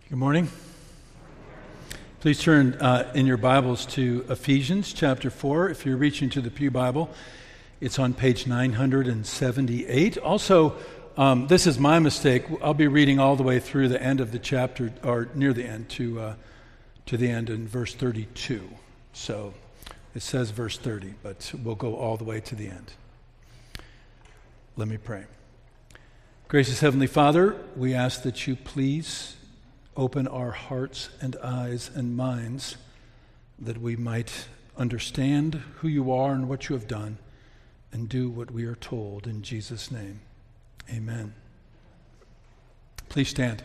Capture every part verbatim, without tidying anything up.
Good morning. Please turn uh, in your Bibles to Ephesians chapter four. If you're reaching to the Pew Bible, it's on page nine seventy-eight. Also, um, this is my mistake. I'll be reading all the way through the end of the chapter, or near the end, to uh, to the end in verse thirty-two. So it says verse thirty, but we'll go all the way to the end. Let me pray. Gracious Heavenly Father, we ask that you please open our hearts and eyes and minds that we might understand who you are and what you have done and do what we are told. In Jesus' name, amen. Please stand.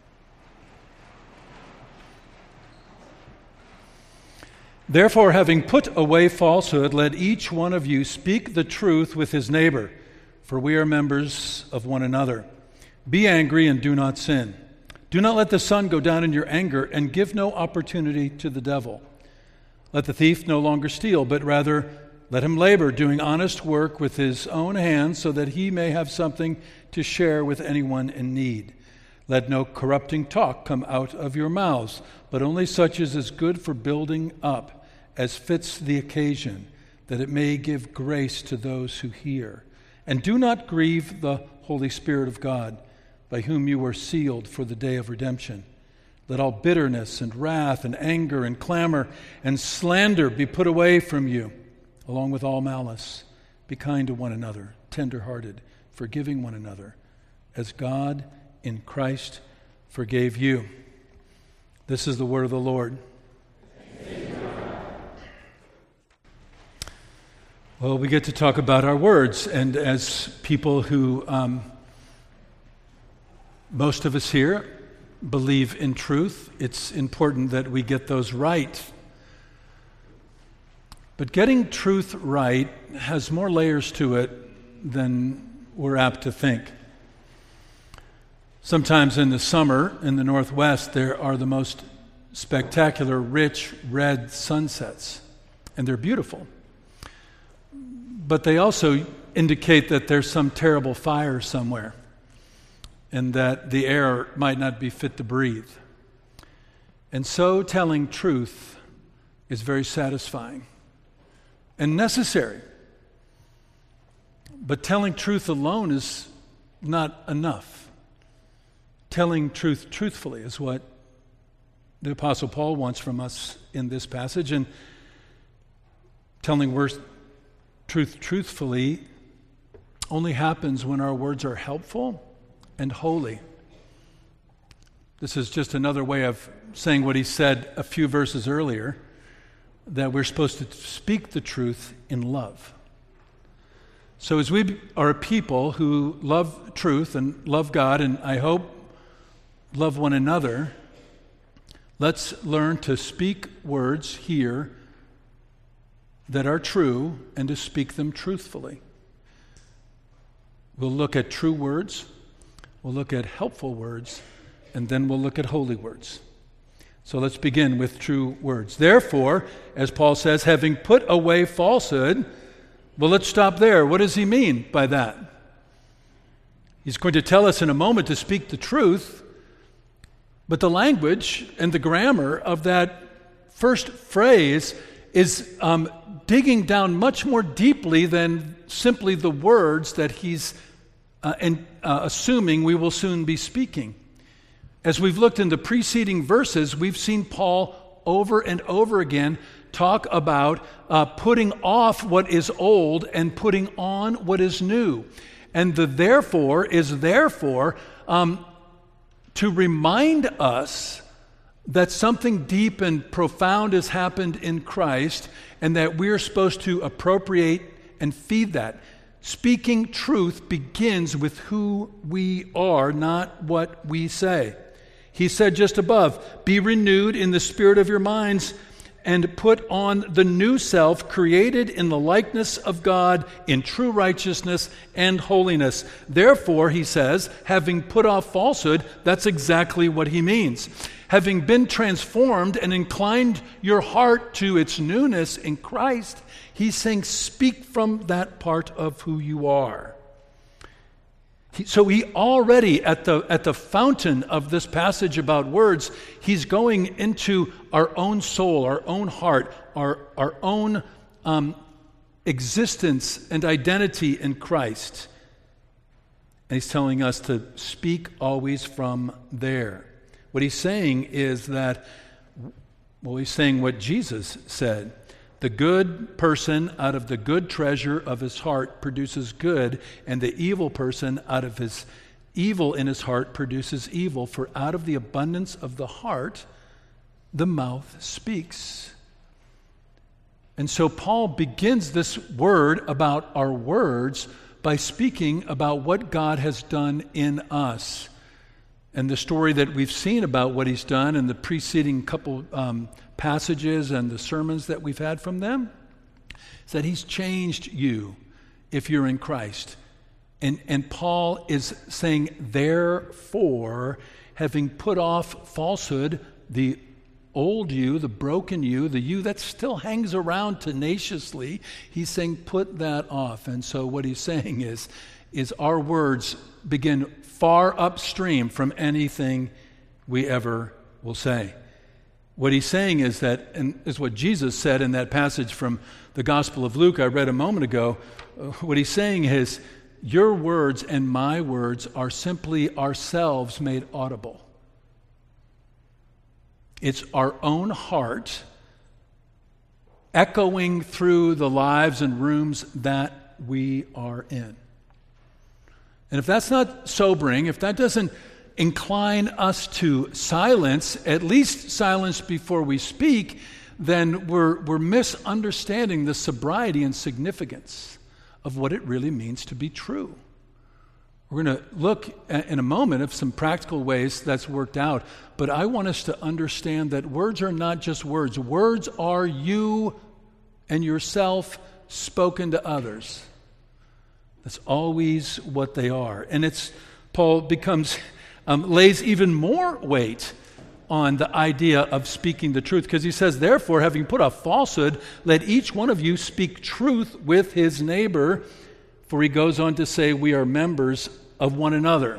Therefore, having put away falsehood, let each one of you speak the truth with his neighbor, for we are members of one another. Be angry and do not sin. Do not let the sun go down in your anger, and give no opportunity to the devil. Let the thief no longer steal, but rather let him labor, doing honest work with his own hands, so that he may have something to share with anyone in need. Let no corrupting talk come out of your mouths, but only such as is good for building up, as fits the occasion, that it may give grace to those who hear. And do not grieve the Holy Spirit of God, by whom you were sealed for the day of redemption. Let all bitterness and wrath and anger and clamor and slander be put away from you, along with all malice. Be kind to one another, tender-hearted, forgiving one another, as God in Christ forgave you. This is the word of the Lord. Well, we get to talk about our words, and as people who... Um, Most of us here believe in truth. It's important that we get those right. But getting truth right has more layers to it than we're apt to think. Sometimes in the summer in the Northwest, there are the most spectacular, rich, red sunsets, and they're beautiful. But they also indicate that there's some terrible fire somewhere, and that the air might not be fit to breathe. And so telling truth is very satisfying and necessary. But telling truth alone is not enough. Telling truth truthfully is what the Apostle Paul wants from us in this passage. And telling words, truth truthfully only happens when our words are helpful and holy. This is just another way of saying what he said a few verses earlier, that we're supposed to speak the truth in love. So as we are a people who love truth and love God, and I hope love one another, let's learn to speak words here that are true and to speak them truthfully. We'll look at true words, we'll look at helpful words, and then we'll look at holy words. So let's begin with true words. Therefore, as Paul says, having put away falsehood, well, let's stop there. What does he mean by that? He's going to tell us in a moment to speak the truth, but the language and the grammar of that first phrase is um, digging down much more deeply than simply the words that he's Uh, and uh, assuming we will soon be speaking. As we've looked in the preceding verses, we've seen Paul over and over again talk about uh, putting off what is old and putting on what is new. And the therefore is therefore um, to remind us that something deep and profound has happened in Christ, and that we're supposed to appropriate and feed that. Speaking truth begins with who we are, not what we say. He said just above, be renewed in the spirit of your minds and put on the new self, created in the likeness of God in true righteousness and holiness. Therefore, he says, having put off falsehood, that's exactly what he means. Having been transformed and inclined your heart to its newness in Christ, he's saying, speak from that part of who you are. He, so he already, at the, at the fountain of this passage about words, he's going into our own soul, our own heart, our, our own um, existence and identity in Christ. And he's telling us to speak always from there. What he's saying is that, well, he's saying what Jesus said. The good person out of the good treasure of his heart produces good, and the evil person out of his evil in his heart produces evil. For out of the abundance of the heart, the mouth speaks. And so Paul begins this word about our words by speaking about what God has done in us. And the story that we've seen about what he's done in the preceding couple um, passages and the sermons that we've had from them is that he's changed you if you're in Christ. And, and Paul is saying, therefore, having put off falsehood, the old you, the broken you, the you that still hangs around tenaciously, he's saying, put that off. And so what he's saying is, is our words begin far upstream from anything we ever will say. What he's saying is that, and is what Jesus said in that passage from the Gospel of Luke I read a moment ago, uh, what he's saying is, your words and my words are simply ourselves made audible. It's our own heart echoing through the lives and rooms that we are in. And if that's not sobering, if that doesn't incline us to silence, at least silence before we speak, then we're, we're misunderstanding the sobriety and significance of what it really means to be true. We're going to look in a moment at some practical ways that's worked out, but I want us to understand that words are not just words. Words are you and yourself spoken to others. That's always what they are. And it's, Paul becomes, um, lays even more weight on the idea of speaking the truth, because he says, therefore, having put off falsehood, let each one of you speak truth with his neighbor. For he goes on to say, we are members of one another.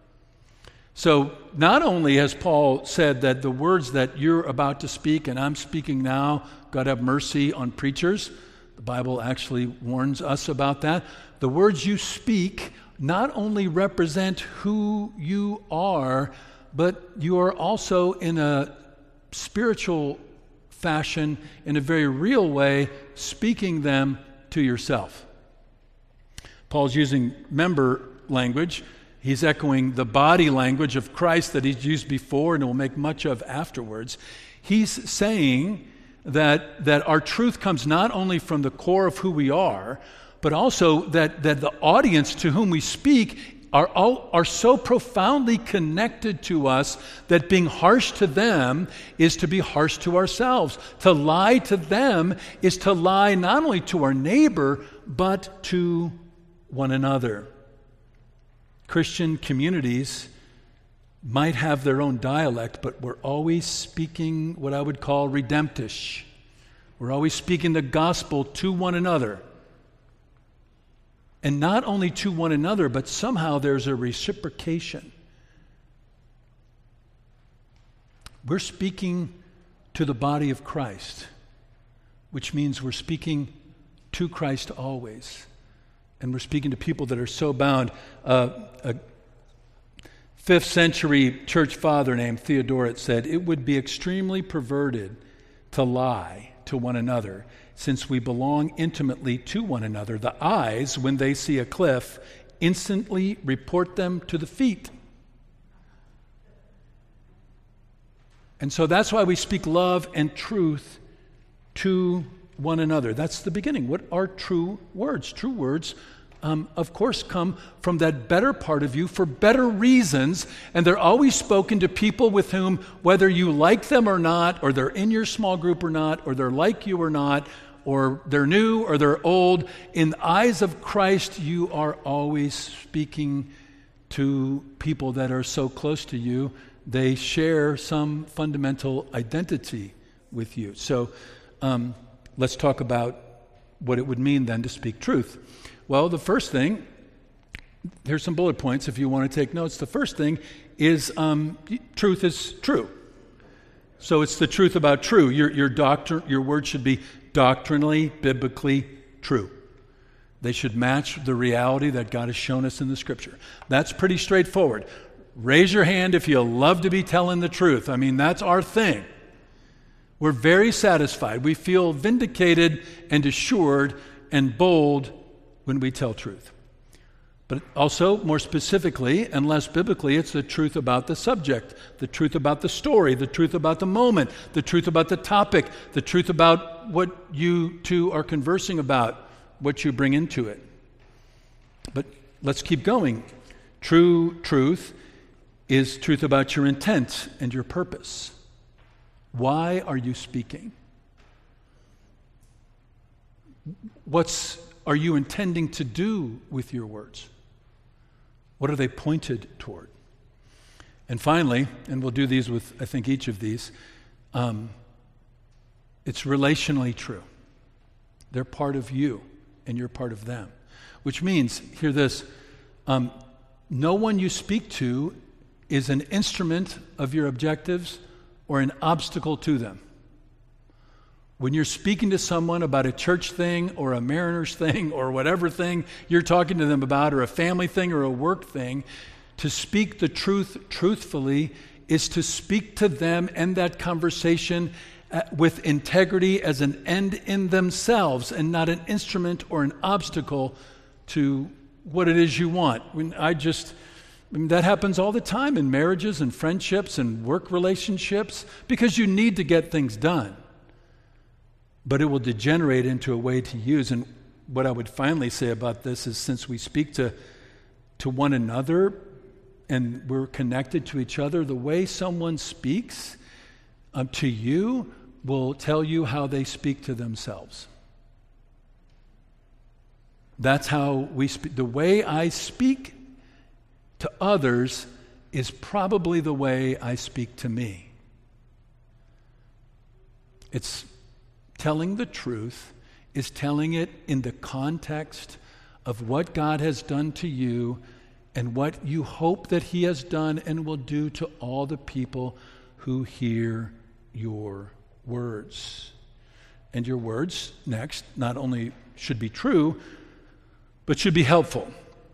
So not only has Paul said that the words that you're about to speak and I'm speaking now, God have mercy on preachers. The Bible actually warns us about that. The words you speak not only represent who you are, but you are also in a spiritual fashion, in a very real way, speaking them to yourself. Paul's using member language. He's echoing the body language of Christ that he's used before and will make much of afterwards. He's saying that, that our truth comes not only from the core of who we are, but also that, that the audience to whom we speak are, all, are so profoundly connected to us that being harsh to them is to be harsh to ourselves. To lie to them is to lie not only to our neighbor, but to one another. Christian communities might have their own dialect, but we're always speaking what I would call redemptish. We're always speaking the gospel to one another. And not only to one another, but somehow there's a reciprocation. We're speaking to the body of Christ, which means we're speaking to Christ always. And we're speaking to people that are so bound. Uh, a fifth century church father named Theodoret said, it would be extremely perverted to lie to one another, since we belong intimately to one another. The eyes, when they see a cliff, instantly report them to the feet. And so that's why we speak love and truth to one another. That's the beginning. What are true words? True words, um, of course, come from that better part of you for better reasons, and they're always spoken to people with whom, whether you like them or not, or they're in your small group or not, or they're like you or not, or they're new or they're old, in the eyes of Christ, you are always speaking to people that are so close to you. They share some fundamental identity with you. So, um, let's talk about what it would mean then to speak truth. Well, the first thing Here's some bullet points if you want to take notes. The first thing is um, truth is true. So it's the truth about true. Your, your, doctor, your word should be doctrinally, biblically true. They should match the reality that God has shown us in the Scripture. That's pretty straightforward. Raise your hand if you love to be telling the truth. I mean, that's our thing. We're very satisfied. We feel vindicated and assured and bold when we tell truth. But also, more specifically and less biblically, it's the truth about the subject, the truth about the story, the truth about the moment, the truth about the topic, the truth about what you two are conversing about, what you bring into it. But let's keep going. True truth is truth about your intent and your purpose. Why are you speaking? What's are you intending to do with your words? What are they pointed toward? And finally, and we'll do these with, I think, each of these, um, it's relationally true. They're part of you, and you're part of them. Which means, hear this, um, no one you speak to is an instrument of your objectives or an obstacle to them. When you're speaking to someone about a church thing or a Mariners thing or whatever thing you're talking to them about, or a family thing or a work thing, to speak the truth truthfully is to speak to them and that conversation with integrity as an end in themselves and not an instrument or an obstacle to what it is you want. When I just, I mean, that happens all the time in marriages and friendships and work relationships because you need to get things done. But it will degenerate into a way to use. And what I would finally say about this is, since we speak to, to one another and we're connected to each other, the way someone speaks um, to you will tell you how they speak to themselves. That's how we speak. The way I speak to others is probably the way I speak to me. It's telling the truth is telling it in the context of what God has done to you and what you hope that He has done and will do to all the people who hear your words. And your words, next, not only should be true, but should be helpful.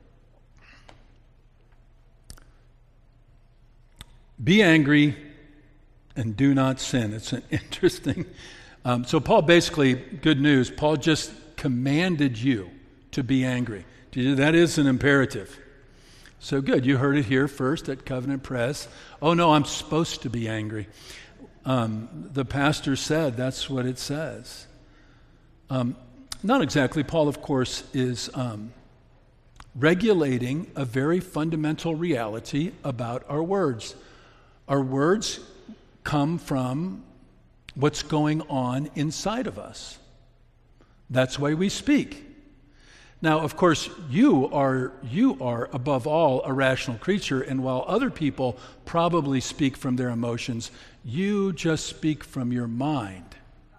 Be angry and do not sin. It's an interesting... Um, so Paul basically, good news, Paul just commanded you to be angry. That is an imperative. So good, you heard it here first at Covenant Press. Oh no, I'm supposed to be angry. Um, the pastor said that's what it says. Um, not exactly. Paul, of course, is um, regulating a very fundamental reality about our words. Our words come from what's going on inside of us. That's why we speak. Now, of course, you are you are above all a rational creature, and while other people probably speak from their emotions, you just speak from your mind.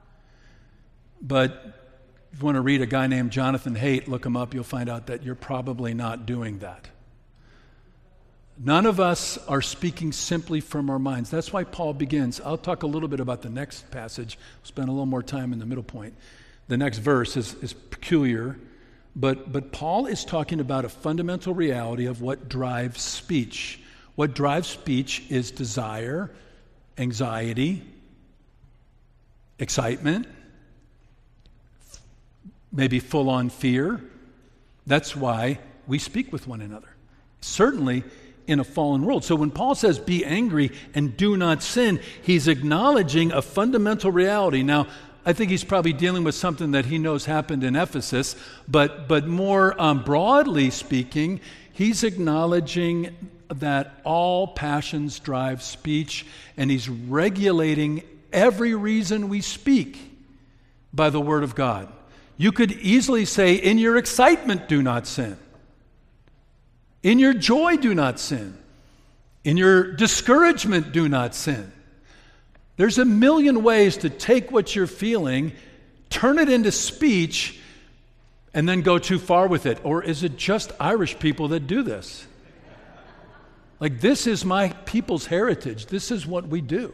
But if you want to read a guy named Jonathan Haidt, look him up, you'll find out that you're probably not doing that. None of us are speaking simply from our minds. That's why Paul begins. I'll talk a little bit about the next passage. We'll spend a little more time in the middle point. The next verse is, is peculiar, but, but Paul is talking about a fundamental reality of what drives speech. What drives speech is desire, anxiety, excitement, maybe full-on fear. That's why we speak with one another. Certainly, in a fallen world. So when Paul says be angry and do not sin, he's acknowledging a fundamental reality. Now, I think he's probably dealing with something that he knows happened in Ephesus, but, but more um, broadly speaking, he's acknowledging that all passions drive speech, and he's regulating every reason we speak by the Word of God. You could easily say, in your excitement, do not sin. In your joy, do not sin. In your discouragement, do not sin. There's a million ways to take what you're feeling, turn it into speech, and then go too far with it? Or is it just Irish people that do this? Like, this is my people's heritage. This is what we do.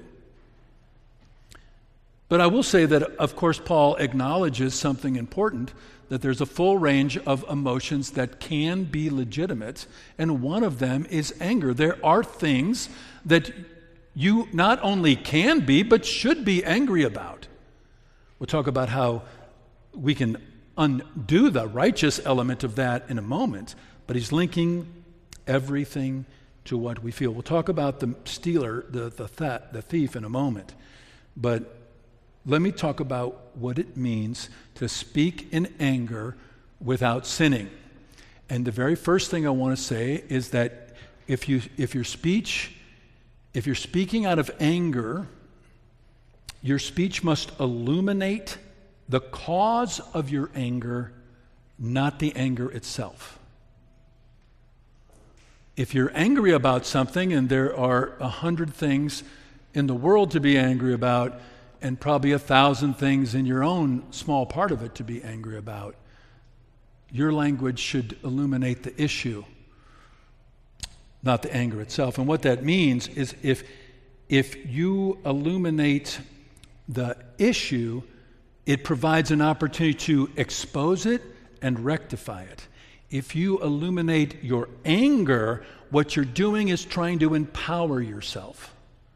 But I will say that, of course, Paul acknowledges something important, that there's a full range of emotions that can be legitimate, and one of them is anger. There are things that you not only can be, but should be angry about. We'll talk about how we can undo the righteous element of that in a moment, but he's linking everything to what we feel. We'll talk about the stealer, the, the, th- the thief in a moment, but let me talk about what it means to speak in anger without sinning. And the very first thing I want to say is that if you if your speech, if you're speaking out of anger, your speech must illuminate the cause of your anger, not the anger itself. If you're angry about something, and there are a hundred things in the world to be angry about, and probably a thousand things in your own small part of it to be angry about, your language should illuminate the issue, not the anger itself. And what that means is if, if you illuminate the issue, it provides an opportunity to expose it and rectify it. If you illuminate your anger, what you're doing is trying to empower yourself.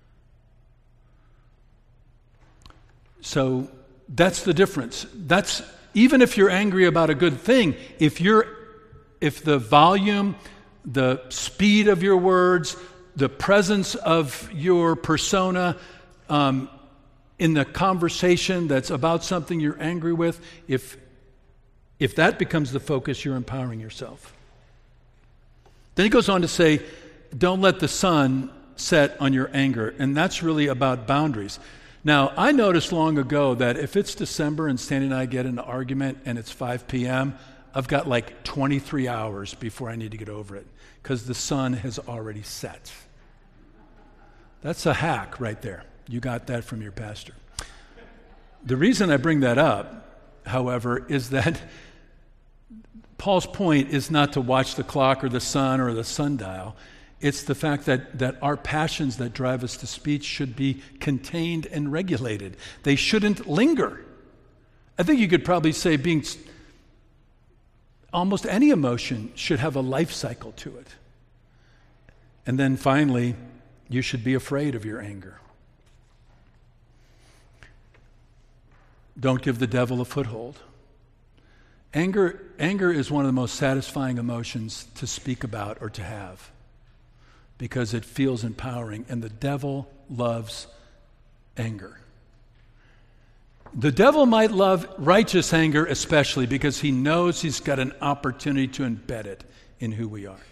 So that's the difference. That's even if you're angry about a good thing, if you're if the volume, the speed of your words, the presence of your persona um, in the conversation that's about something you're angry with, if if that becomes the focus, you're empowering yourself. Then he goes on to say, don't let the sun set on your anger. And that's really about boundaries. Now, I noticed long ago that if it's December and Sandy and I get in an argument and it's five p.m., I've got like twenty-three hours before I need to get over it because the sun has already set. That's a hack right there. You got that from your pastor. The reason I bring that up, however, is that Paul's point is not to watch the clock or the sun or the sundial. It's the fact that, that our passions that drive us to speech should be contained and regulated. They shouldn't linger. I think you could probably say being almost any emotion should have a life cycle to it. And then finally, you should be afraid of your anger. Don't give the devil a foothold. Anger, anger is one of the most satisfying emotions to speak about or to have, because it feels empowering, and the devil loves anger. The devil might love righteous anger especially because he knows he's got an opportunity to embed it in who we are.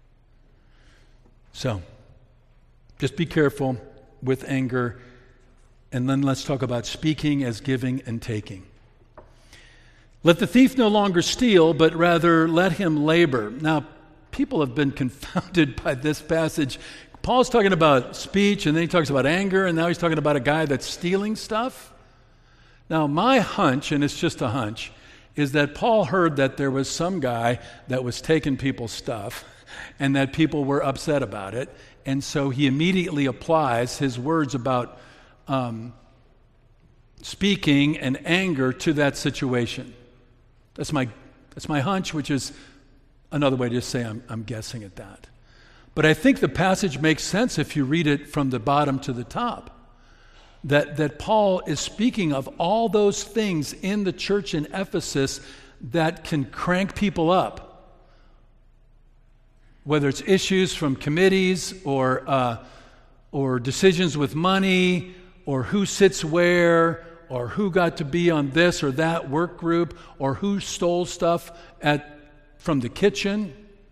So, just be careful with anger, and then let's talk about speaking as giving and taking. Let the thief no longer steal, but rather let him labor. Now, people have been confounded by this passage. Paul's talking about speech, and then he talks about anger, and now he's talking about a guy that's stealing stuff. Now, my hunch, and it's just a hunch, is that Paul heard that there was some guy that was taking people's stuff, and that people were upset about it, and so he immediately applies his words about um, speaking and anger to that situation. That's my that's my hunch, which is another way to just say I'm, I'm guessing at that. But I think the passage makes sense if you read it from the bottom to the top. That, that Paul is speaking of all those things in the church in Ephesus that can crank people up. Whether it's issues from committees or, uh, or decisions with money or who sits where or who got to be on this or that work group or who stole stuff at from the kitchen.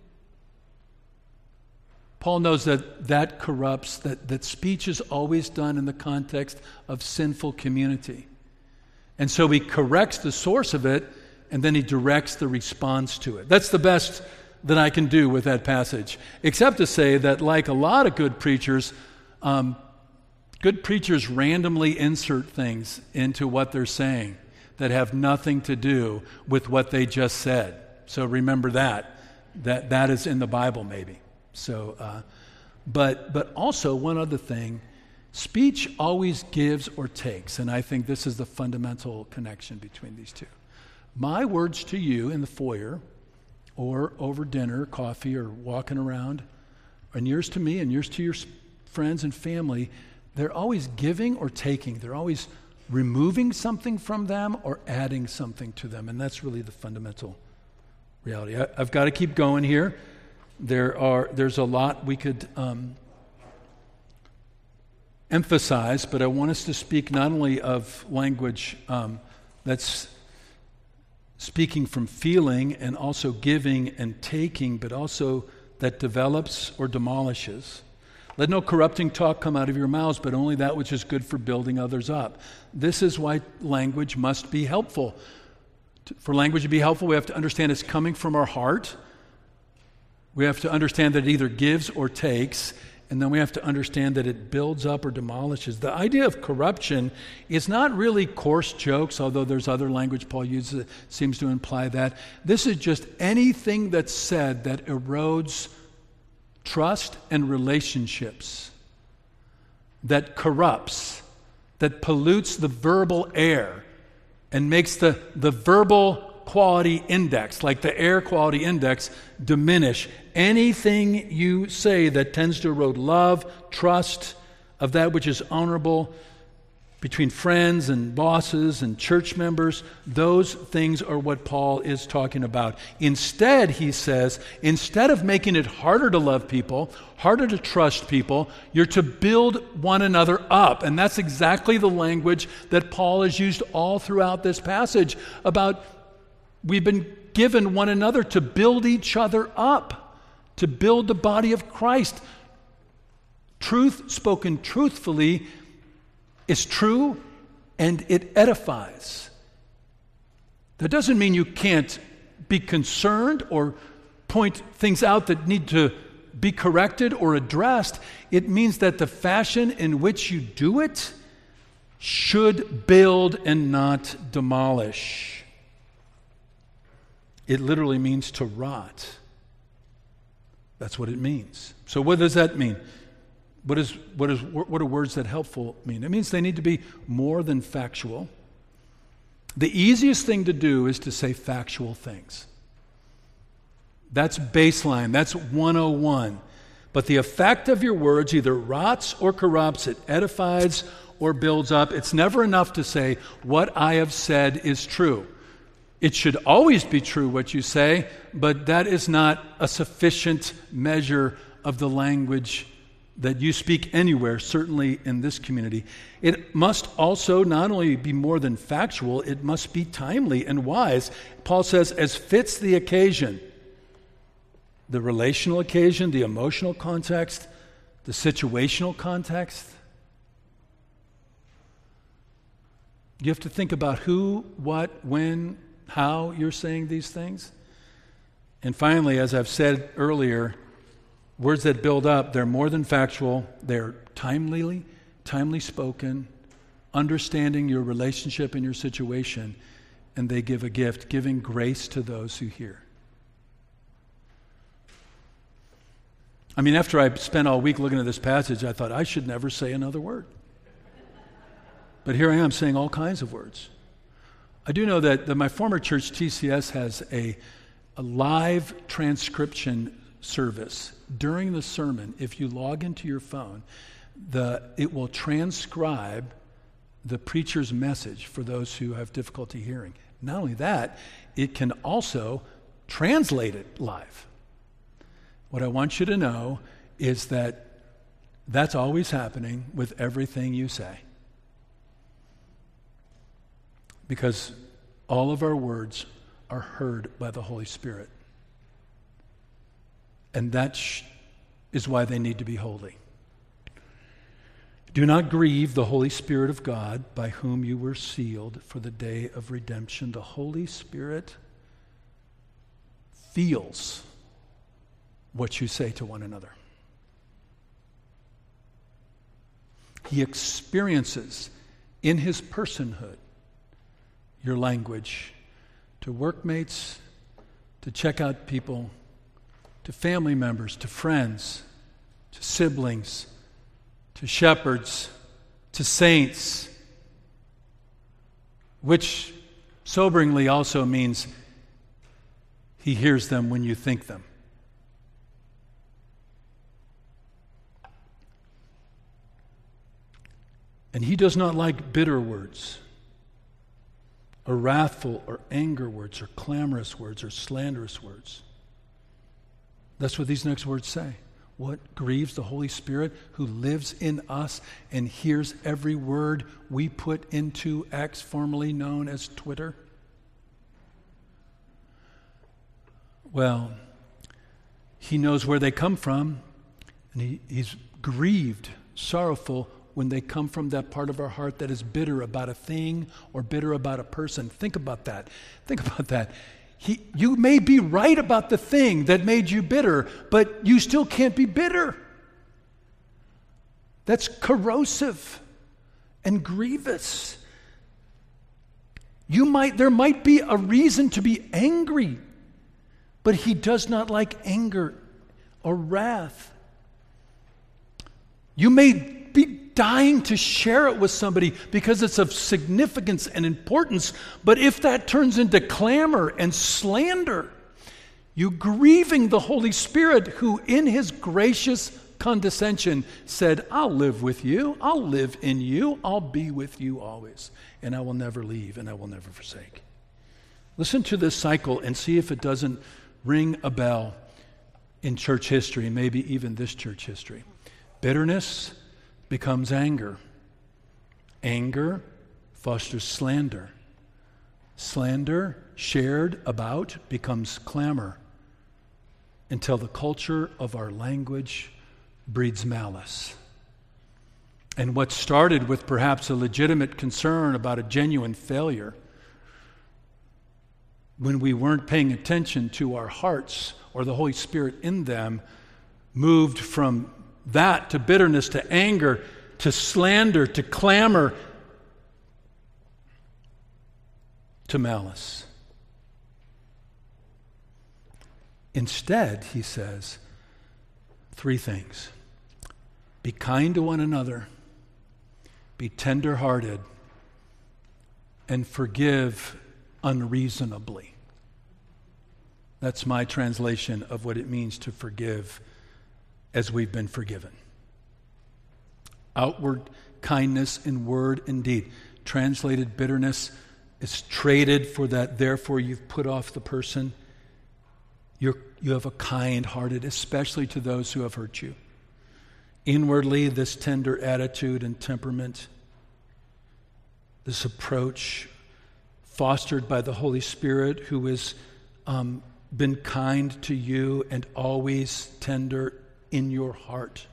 Paul knows that that corrupts, that, that speech is always done in the context of sinful community. And so he corrects the source of it, and then he directs the response to it. That's the best that I can do with that passage, except to say that like a lot of good preachers, um, good preachers randomly insert things into what they're saying that have nothing to do with what they just said. So remember that. That that is in the Bible, maybe. So, uh, but but also one other thing, speech always gives or takes, and I think this is the fundamental connection between these two. My words to you in the foyer, or over dinner, coffee, or walking around, and yours to me and yours to your friends and family, they're always giving or taking. They're always removing something from them or adding something to them, and that's really the fundamental reality. I, I've got to keep going here. There are there's a lot we could um, emphasize, but I want us to speak not only of language um, that's speaking from feeling and also giving and taking, but also that develops or demolishes. Let no corrupting talk come out of your mouths, but only that which is good for building others up. This is why language must be helpful. For language to be helpful, we have to understand it's coming from our heart. We have to understand that it either gives or takes, and then we have to understand that it builds up or demolishes. The idea of corruption is not really coarse jokes, although there's other language Paul uses that seems to imply that. This is just anything that's said that erodes trust and relationships, that corrupts, that pollutes the verbal air and makes the, the verbal quality index, like the air quality index, diminish. Anything you say that tends to erode love, trust of that which is honorable between friends and bosses and church members, those things are what Paul is talking about. Instead, he says, instead of making it harder to love people, harder to trust people, you're to build one another up. And that's exactly the language that Paul has used all throughout this passage about we've been given one another to build each other up, to build the body of Christ. Truth spoken truthfully is true and it edifies. That doesn't mean you can't be concerned or point things out that need to be corrected or addressed. It means that the fashion in which you do it should build and not demolish. It literally means to rot. That's what it means. So what does that mean? What is what is what do words that helpful mean? It means they need to be more than factual. The easiest thing to do is to say factual things. That's baseline. That's one oh one. But the effect of your words either rots or corrupts. It edifies or builds up. It's never enough to say what I have said is true. It should always be true what you say, but that is not a sufficient measure of the language that you speak anywhere, certainly in this community. It must also not only be more than factual, it must be timely and wise. Paul says, as fits the occasion, the relational occasion, the emotional context, the situational context. You have to think about who, what, when, how you're saying these things. And finally, as I've said earlier, words that build up, they're more than factual. They're timely, timely spoken, understanding your relationship and your situation, and they give a gift, giving grace to those who hear. I mean, after I spent all week looking at this passage, I thought I should never say another word. But here I am saying all kinds of words. I do know that, that my former church, T C S, has a, a live transcription service. During the sermon, if you log into your phone, the it will transcribe the preacher's message for those who have difficulty hearing. Not only that, it can also translate it live. What I want you to know is that that's always happening with everything you say. Because all of our words are heard by the Holy Spirit. And that sh- is why they need to be holy. Do not grieve the Holy Spirit of God, by whom you were sealed for the day of redemption. The Holy Spirit feels what you say to one another. He experiences in his personhood your language to workmates, to checkout people, to family members, to friends, to siblings, to shepherds, to saints, which soberingly also means he hears them when you think them. And he does not like bitter words, or wrathful, or anger words, or clamorous words, or slanderous words. That's what these next words say. What grieves the Holy Spirit who lives in us and hears every word we put into X, formerly known as Twitter? Well, he knows where they come from, and he, he's grieved, sorrowful, when they come from that part of our heart that is bitter about a thing or bitter about a person. Think about that. Think about that. He, you may be right about the thing that made you bitter, but you still can't be bitter. That's corrosive and grievous. You might, there might be a reason to be angry, but he does not like anger or wrath. You may be dying to share it with somebody because it's of significance and importance, but if that turns into clamor and slander, you grieving the Holy Spirit who in his gracious condescension said, I'll live with you, I'll live in you, I'll be with you always, and I will never leave and I will never forsake. Listen to this cycle and see if it doesn't ring a bell in church history, maybe even this church history. Bitterness becomes anger. Anger fosters slander. Slander, shared about, becomes clamor until the culture of our language breeds malice. And what started with perhaps a legitimate concern about a genuine failure, when we weren't paying attention to our hearts or the Holy Spirit in them, moved from that to bitterness, to anger, to slander, to clamor, to malice. Instead, he says, three things. Be kind to one another, be tender-hearted, and forgive unreasonably. That's my translation of what it means to forgive as we've been forgiven. Outward kindness in word and deed. Translated bitterness is traded for that, therefore you've put off the person. You're, you have a kind-hearted, especially to those who have hurt you. Inwardly, this tender attitude and temperament, this approach fostered by the Holy Spirit who has um, been kind to you and always tender in your heart.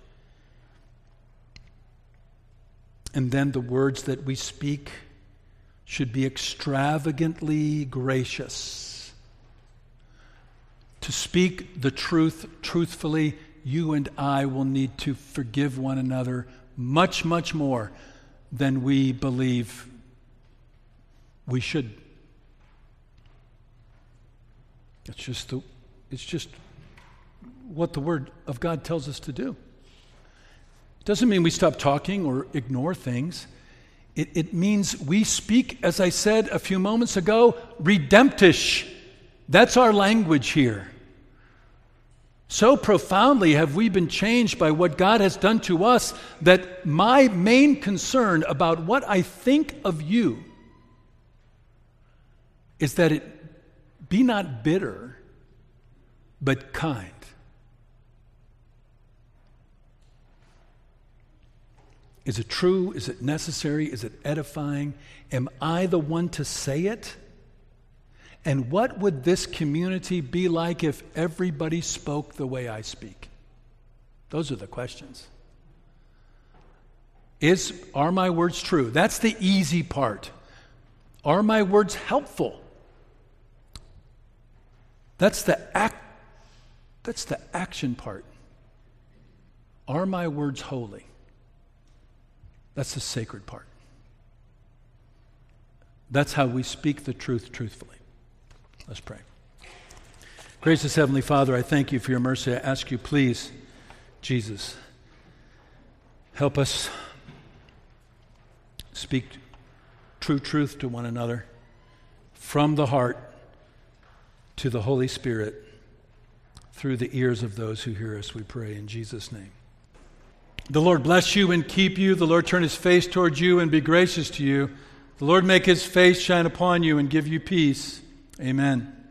And then the words that we speak should be extravagantly gracious. To speak the truth truthfully, you and I will need to forgive one another much, much more than we believe we should. It's just the, it's just what the Word of God tells us to do. It doesn't mean we stop talking or ignore things. It, it means we speak, as I said a few moments ago, redemptish. That's our language here. So profoundly have we been changed by what God has done to us that my main concern about what I think of you is that it be not bitter, but kind. Is it true? Is it necessary? Is it edifying? Am I the one to say it? And what would this community be like if everybody spoke the way I speak? Those are the questions. Is, are my words true? That's the easy part. Are my words helpful? That's the act, that's the action part. Are my words holy? That's the sacred part. That's how we speak the truth truthfully. Let's pray. Gracious Heavenly Father, I thank you for your mercy. I ask you, please, Jesus, help us speak true truth to one another from the heart to the Holy Spirit through the ears of those who hear us, we pray in Jesus' name. The Lord bless you and keep you. The Lord turn his face towards you and be gracious to you. The Lord make his face shine upon you and give you peace. Amen.